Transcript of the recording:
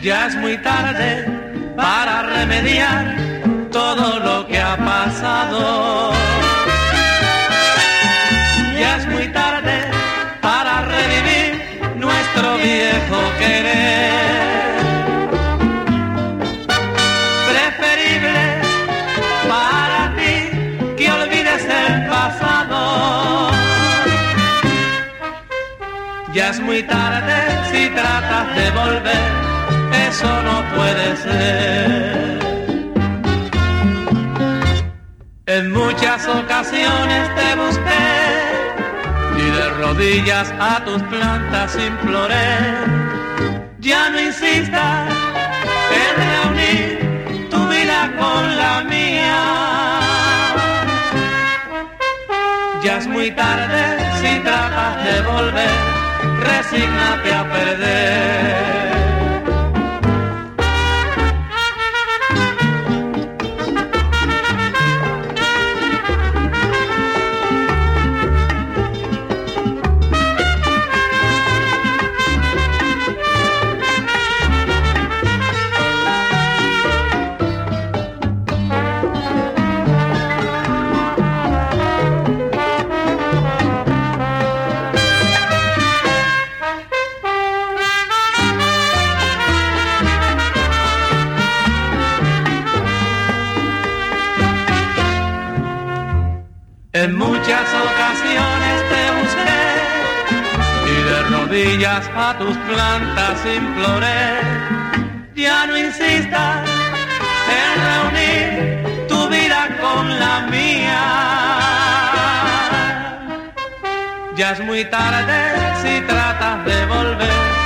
Ya es muy tarde para remediar todo lo que ha pasado. Ya es muy tarde para revivir nuestro viejo querer. Preferible para ti que olvides el pasado. Ya es muy tarde si tratas de volver, eso no puede ser. En muchas ocasiones te busqué y de rodillas a tus plantas imploré. Ya no insistas en reunir tu vida con la mía. Ya es muy tarde si tratas de volver, resígnate a perder. En muchas ocasiones te busqué y de rodillas a tus plantas imploré. Ya no insistas en reunir tu vida con la mía. Ya es muy tarde si tratas de volver,